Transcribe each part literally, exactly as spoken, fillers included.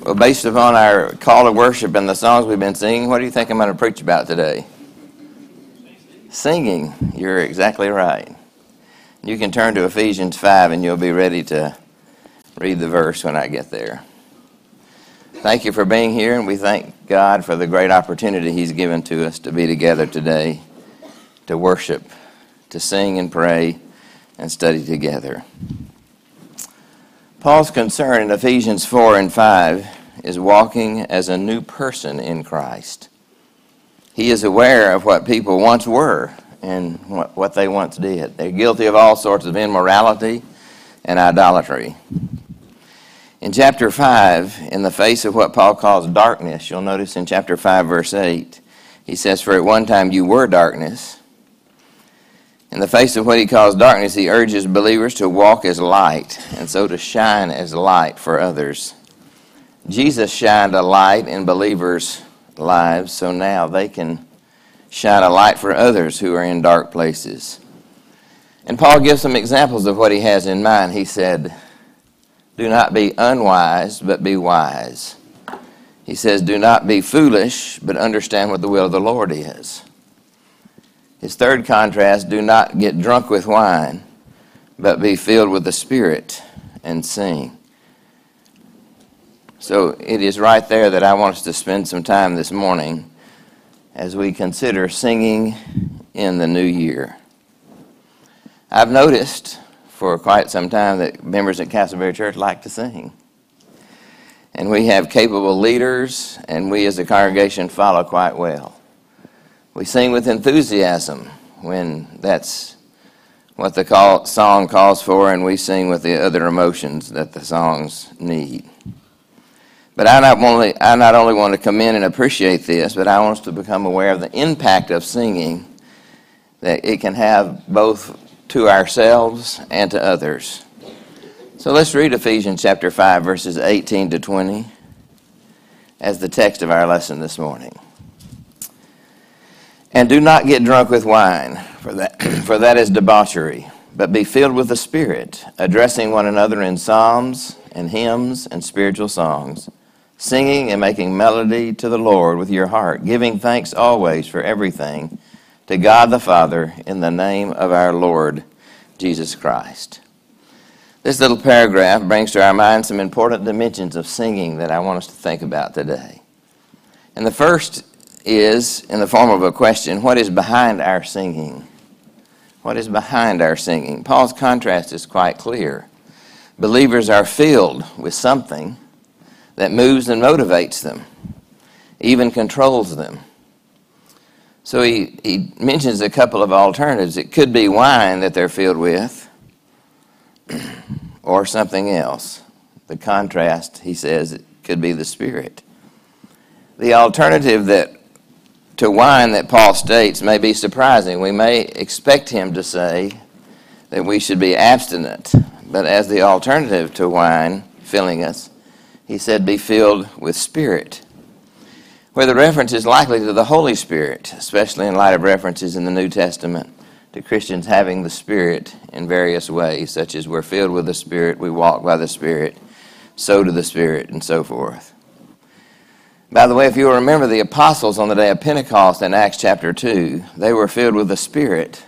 Well, based upon our call to worship and the songs we've been singing, what do you think I'm going to preach about today? Singing. You're exactly right. You can turn to Ephesians five and you'll be ready to read the verse when I get there. Thank you for being here, and we thank God for the great opportunity He's given to us to be together today, to worship, to sing and pray and study together. Paul's concern in Ephesians four and five is walking as a new person in Christ. He is aware of what people once were and what, what they once did. They're guilty of all sorts of immorality and idolatry. In chapter five, in the face of what Paul calls darkness, you'll notice in chapter five, verse eight, he says, "For at one time you were darkness." In the face of what he calls darkness, he urges believers to walk as light, and so to shine as light for others. Jesus shined a light in believers' lives, so now they can shine a light for others who are in dark places. And Paul gives some examples of what he has in mind. He said, "Do not be unwise, but be wise." He says, "Do not be foolish, but understand what the will of the Lord is." His third contrast, "Do not get drunk with wine, but be filled with the Spirit and sing." So it is right there that I want us to spend some time this morning as we consider singing in the new year. I've noticed for quite some time that members at Castleberry Church like to sing. And we have capable leaders, and we as a congregation follow quite well. We sing with enthusiasm when that's what the call, song calls for, and we sing with the other emotions that the songs need. But I not only, I not only want to come in and appreciate this, but I want us to become aware of the impact of singing that it can have both to ourselves and to others. So let's read Ephesians chapter five, verses eighteen to twenty as the text of our lesson this morning. "And do not get drunk with wine, for that, for that is debauchery, but be filled with the Spirit, addressing one another in psalms and hymns and spiritual songs, singing and making melody to the Lord with your heart, giving thanks always for everything to God the Father in the name of our Lord Jesus Christ." This little paragraph brings to our mind some important dimensions of singing that I want us to think about today. And the first is in the form of a question: what is behind our singing? What is behind our singing? Paul's contrast is quite clear. Believers are filled with something that moves and motivates them, even controls them. So he, he mentions a couple of alternatives. It could be wine that they're filled with, or something else. The contrast, he says, it could be the Spirit. The alternative that to wine that Paul states may be surprising. We may expect him to say that we should be abstinent, but as the alternative to wine filling us, he said, be filled with Spirit, where the reference is likely to the Holy Spirit, especially in light of references in the New Testament to Christians having the Spirit in various ways, such as we're filled with the Spirit, we walk by the Spirit, so to the Spirit, and so forth. By the way, if you'll remember the apostles on the day of Pentecost in Acts chapter two, they were filled with the Spirit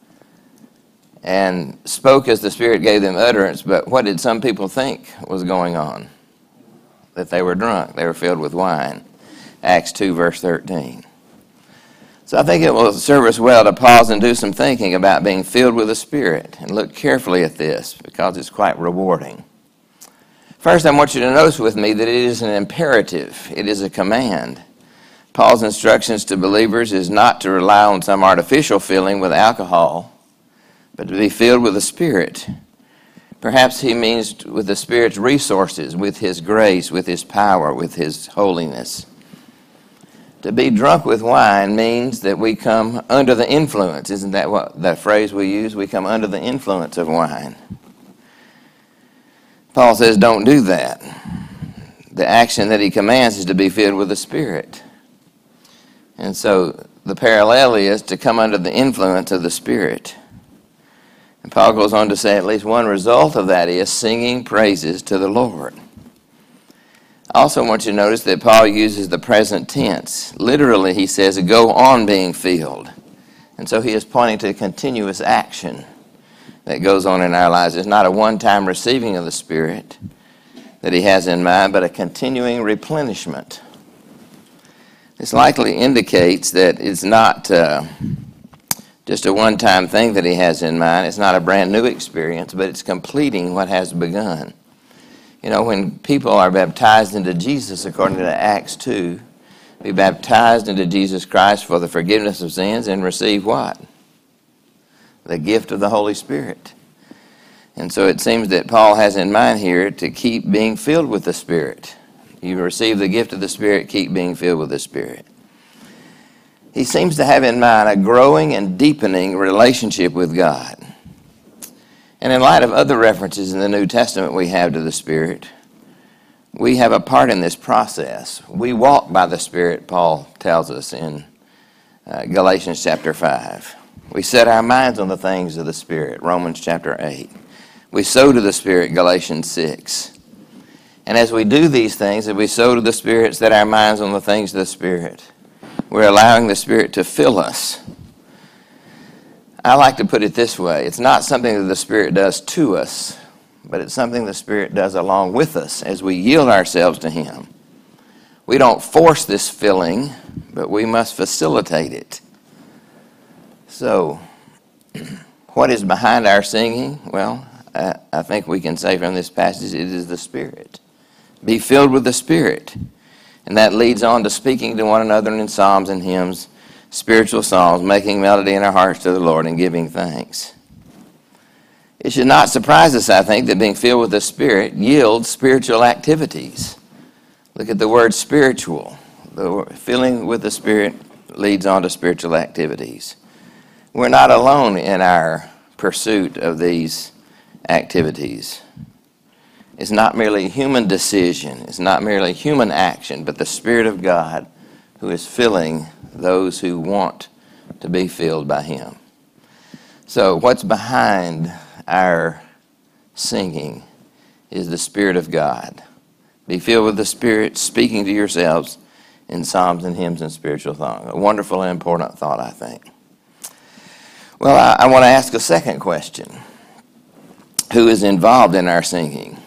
and spoke as the Spirit gave them utterance, but what did some people think was going on? That they were drunk. They were filled with wine. Acts two, verse thirteen. So I think it will serve us well to pause and do some thinking about being filled with the Spirit and look carefully at this because it's quite rewarding. First, I want you to notice with me that it is an imperative. It is a command. Paul's instructions to believers is not to rely on some artificial filling with alcohol, but to be filled with the Spirit. Perhaps he means with the Spirit's resources, with His grace, with His power, with His holiness. To be drunk with wine means that we come under the influence. Isn't that what that phrase we use? We come under the influence of wine. Paul says don't do that. The action that he commands is to be filled with the Spirit. And so the parallel is to come under the influence of the Spirit. And Paul goes on to say at least one result of that is singing praises to the Lord. I also want you to notice that Paul uses the present tense. Literally, he says, go on being filled. And so he is pointing to continuous action that goes on in our lives. It's not a one-time receiving of the Spirit that he has in mind, but a continuing replenishment. This likely indicates that it's not uh, just a one-time thing that he has in mind. It's not a brand new experience, but it's completing what has begun. You know, when people are baptized into Jesus, according to Acts two, be baptized into Jesus Christ for the forgiveness of sins and receive what? The gift of the Holy Spirit. And so it seems that Paul has in mind here to keep being filled with the Spirit. You receive the gift of the Spirit, keep being filled with the Spirit. He seems to have in mind a growing and deepening relationship with God. And in light of other references in the New Testament we have to the Spirit, we have a part in this process. We walk by the Spirit, Paul tells us in uh, Galatians chapter five. We set our minds on the things of the Spirit, Romans chapter eight. We sow to the Spirit, Galatians six. And as we do these things, as we sow to the Spirit, set our minds on the things of the Spirit, we're allowing the Spirit to fill us. I like to put it this way. It's not something that the Spirit does to us, but it's something the Spirit does along with us as we yield ourselves to Him. We don't force this filling, but we must facilitate it. So, what is behind our singing? Well, I, I think we can say from this passage, it is the Spirit. Be filled with the Spirit. And that leads on to speaking to one another in psalms and hymns, spiritual songs, making melody in our hearts to the Lord and giving thanks. It should not surprise us, I think, that being filled with the Spirit yields spiritual activities. Look at the word spiritual. The filling with the Spirit leads on to spiritual activities. We're not alone in our pursuit of these activities. It's not merely a human decision. It's not merely human action, but the Spirit of God who is filling those who want to be filled by Him. So what's behind our singing is the Spirit of God. Be filled with the Spirit, speaking to yourselves in psalms and hymns and spiritual songs. A wonderful and important thought, I think. Well, I, I want to ask a second question. Who is involved in our singing?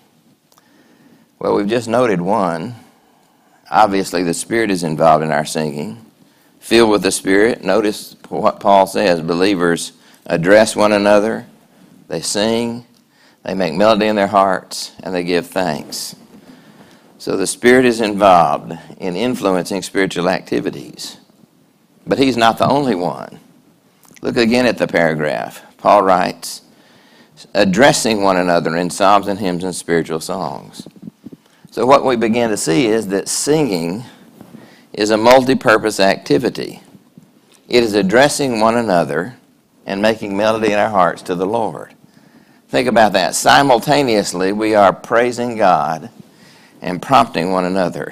Well, we've just noted one. Obviously, the Spirit is involved in our singing. Filled with the Spirit, notice what Paul says. Believers address one another, they sing, they make melody in their hearts, and they give thanks. So the Spirit is involved in influencing spiritual activities. But He's not the only one. Look again at the paragraph. Paul writes, addressing one another in psalms and hymns and spiritual songs. So what we begin to see is that singing is a multi-purpose activity. It is addressing one another and making melody in our hearts to the Lord. Think about that. Simultaneously, we are praising God and prompting one another.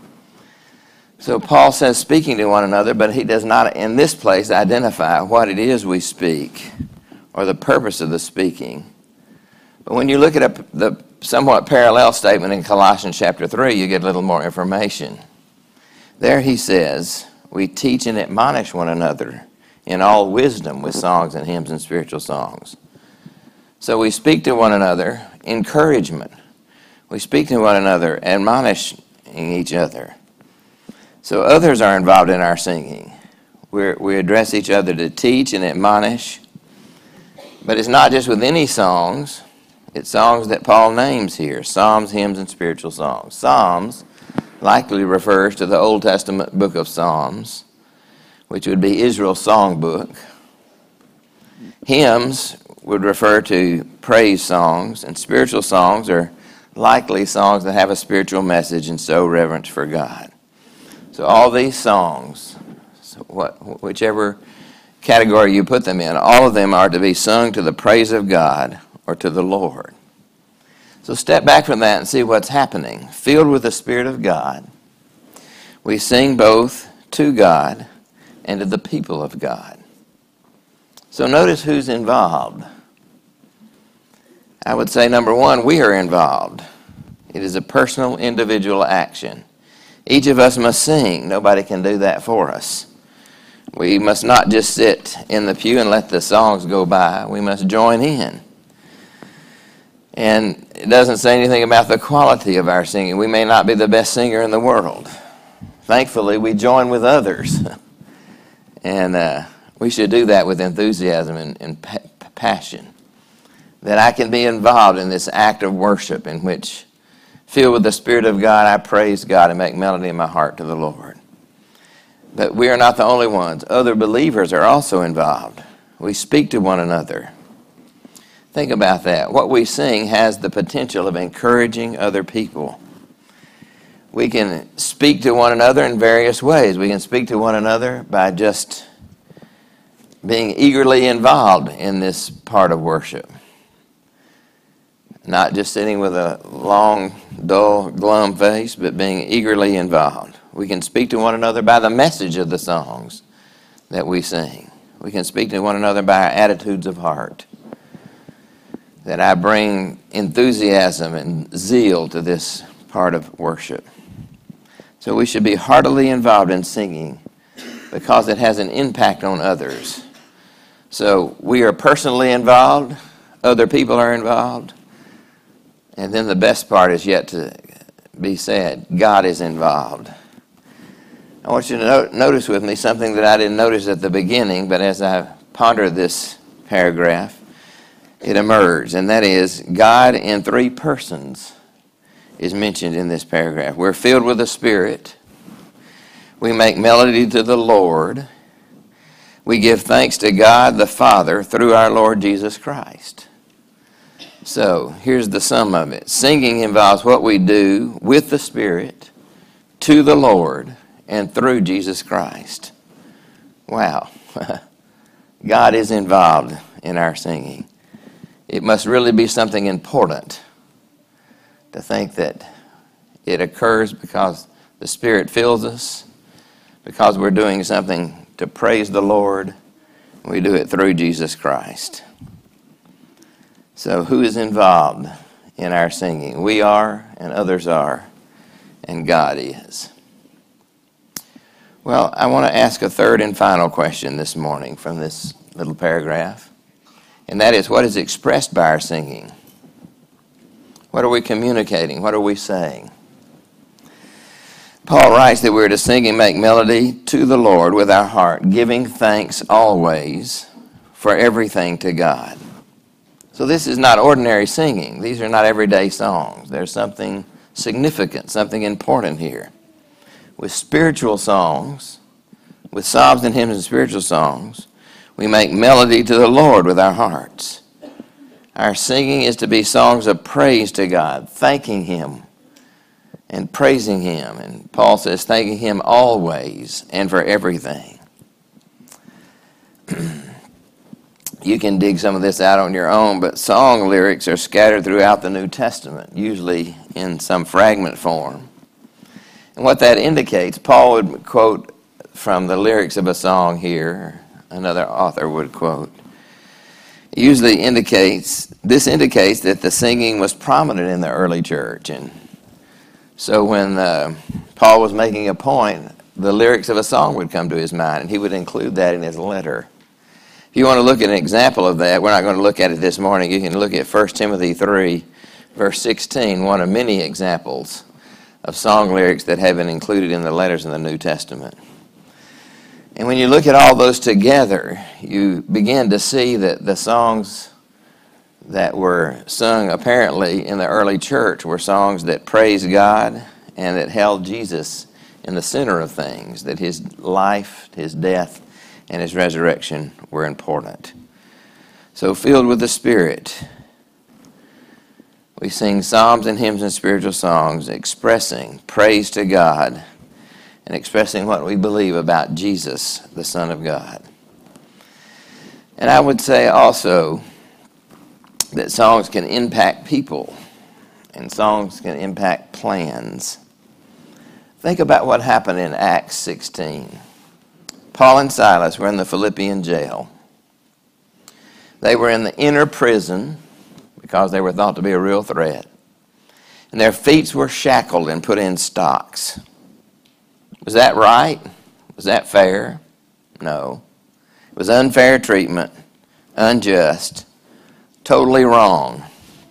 So Paul says speaking to one another, but he does not in this place identify what it is we speak or the purpose of the speaking. But when you look at a, the somewhat parallel statement in Colossians chapter three, you get a little more information. There he says, we teach and admonish one another in all wisdom with songs and hymns and spiritual songs. So we speak to one another, encouragement. We speak to one another, admonishing each other. So others are involved in our singing. We're, we address each other to teach and admonish. But it's not just with any songs. It's songs that Paul names here, psalms, hymns, and spiritual songs. Psalms likely refers to the Old Testament book of Psalms, which would be Israel's songbook. Hymns would refer to praise songs, and spiritual songs are likely songs that have a spiritual message and show reverence for God. So all these songs, so what, whichever category you put them in, all of them are to be sung to the praise of God or to the Lord. So step back from that and see what's happening. Filled with the Spirit of God, we sing both to God and to the people of God. So notice who's involved. I would say, number one, we are involved It is a personal, individual action. Each of us must sing. Nobody can do that for us. We must not just sit in the pew and let the songs go by. We must join in. And it doesn't say anything about the quality of our singing. We may not be the best singer in the world. Thankfully, we join with others. And uh, we should do that with enthusiasm and, and pa- passion. That I can be involved in this act of worship in which, filled with the Spirit of God, I praise God and make melody in my heart to the Lord. But we are not the only ones. Other believers are also involved. We speak to one another. Think about that. What we sing has the potential of encouraging other people. We can speak to one another in various ways. We can speak to one another by just being eagerly involved in this part of worship. Not just sitting with a long, dull, glum face, but being eagerly involved. We can speak to one another by the message of the songs that we sing. We can speak to one another by our attitudes of heart. That I bring enthusiasm and zeal to this part of worship. So we should be heartily involved in singing because it has an impact on others. So we are personally involved, other people are involved, and then the best part is yet to be said. God is involved. I want you to no- notice with me something that I didn't notice at the beginning, but as I ponder this paragraph, it emerged, and that is God in three persons is mentioned in this paragraph. We're filled with the Spirit. We make melody to the Lord. We give thanks to God the Father through our Lord Jesus Christ. So here's the sum of it. Singing involves what we do with the Spirit, to the Lord, and through Jesus Christ. Wow. God is involved in our singing. It must really be something important to think that it occurs because the Spirit fills us, because we're doing something to praise the Lord. We do it through Jesus Christ. So who is involved in our singing? We are, and others are, and God is. Well, I want to ask a third and final question this morning from this little paragraph, and that is, what is expressed by our singing? What are we communicating? What are we saying? Paul writes that we're to sing and make melody to the Lord with our heart, giving thanks always for everything to God. So this is not ordinary singing. These are not everyday songs. There's something significant, something important here. With spiritual songs, with psalms and hymns and spiritual songs, we make melody to the Lord with our hearts. Our singing is to be songs of praise to God, thanking Him and praising Him. And Paul says, thanking Him always and for everything. You can dig some of this out on your own, but song lyrics are scattered throughout the New Testament, usually in some fragment form. And what that indicates, Paul would quote from the lyrics of a song here, another author would quote. It usually indicates, this indicates that the singing was prominent in the early church. And so when uh, Paul was making a point, the lyrics of a song would come to his mind, and he would include that in his letter. If you want to look at an example of that, we're not going to look at it this morning. You can look at First Timothy three, verse sixteen, one of many examples of song lyrics that have been included in the letters in the New Testament. And when you look at all those together, you begin to see that the songs that were sung apparently in the early church were songs that praised God and that held Jesus in the center of things, that his life, his death, and his resurrection were important. So filled with the Spirit, we sing psalms and hymns and spiritual songs expressing praise to God and expressing what we believe about Jesus, the Son of God. And I would say also that songs can impact people and songs can impact plans. Think about what happened in Acts sixteen. Paul and Silas were in the Philippian jail. They were in the inner prison because they were thought to be a real threat. and their feet were shackled and put in stocks. Was that right? Was that fair? No. It was unfair treatment, unjust, totally wrong.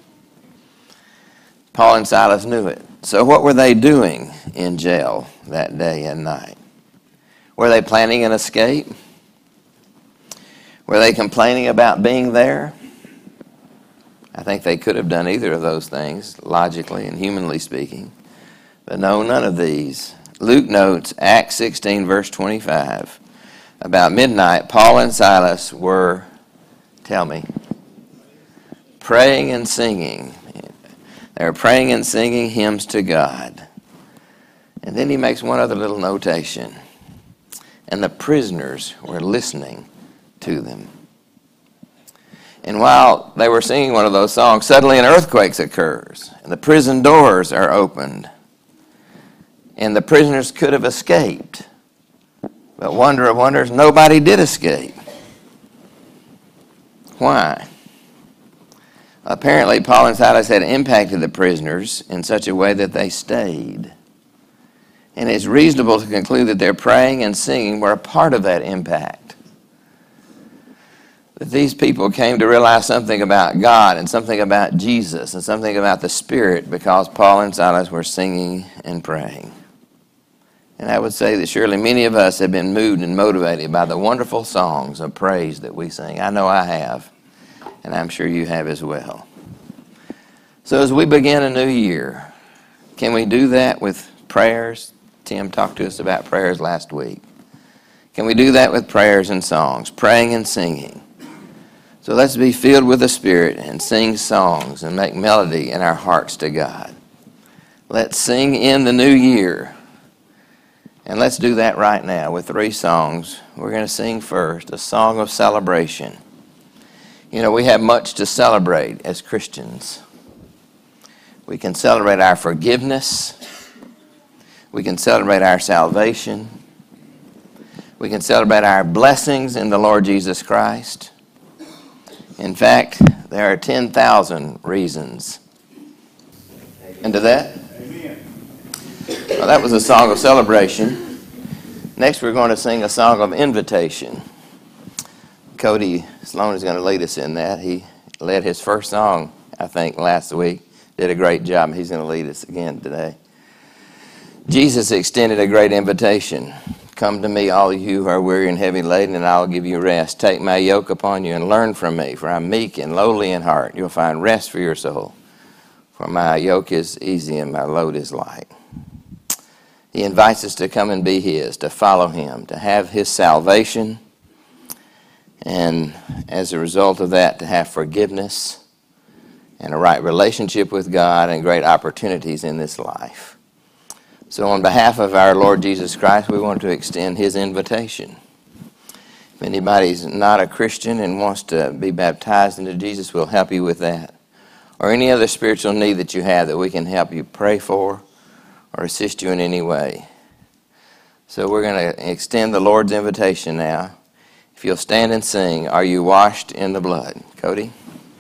Paul and Silas knew it. So what were they doing in jail that day and night? Were they planning an escape? Were they complaining about being there? I think they could have done either of those things, logically and humanly speaking. But no, none of these. Luke notes, Acts sixteen, verse twenty-five. About midnight, Paul and Silas were, tell me, praying and singing. They were praying and singing hymns to God. And then he makes one other little notation. And the prisoners were listening to them. And while they were singing one of those songs, suddenly an earthquake occurs, and the prison doors are opened. And the prisoners could have escaped. But wonder of wonders, nobody did escape. Why? Apparently, Paul and Silas had impacted the prisoners in such a way that they stayed. And it's reasonable to conclude that their praying and singing were a part of that impact. That these people came to realize something about God and something about Jesus and something about the Spirit because Paul and Silas were singing and praying. And I would say that surely many of us have been moved and motivated by the wonderful songs of praise that we sing. I know I have, and I'm sure you have as well. So as we begin a new year, can we do that with prayers? Tim talked to us about prayers last week. Can we do that with prayers and songs, praying and singing? So let's be filled with the Spirit and sing songs and make melody in our hearts to God. Let's sing in the new year. And let's do that right now with three songs. We're going to sing first a song of celebration. You know, we have much to celebrate as Christians. We can celebrate our forgiveness. We can celebrate our salvation. We can celebrate our blessings in the Lord Jesus Christ. In fact, there are ten thousand reasons. Into that? Well, that was a song of celebration. Next, we're going to sing a song of invitation. Cody Sloan is going to lead us in that. He led his first song, I think, last week. Did a great job. He's going to lead us again today. Jesus extended a great invitation. Come to me, all you who are weary and heavy laden, and I'll give you rest. Take my yoke upon you and learn from me, for I'm meek and lowly in heart. You'll find rest for your soul. For my yoke is easy and my load is light. He invites us to come and be his, to follow him, to have his salvation, and as a result of that, to have forgiveness and a right relationship with God and great opportunities in this life. So on behalf of our Lord Jesus Christ, we want to extend his invitation. If anybody's not a Christian and wants to be baptized into Jesus, we'll help you with that. Or any other spiritual need that you have that we can help you pray for or assist you in any way. So we're going to extend the Lord's invitation now. If you'll stand and sing, Are You Washed in the Blood? Cody?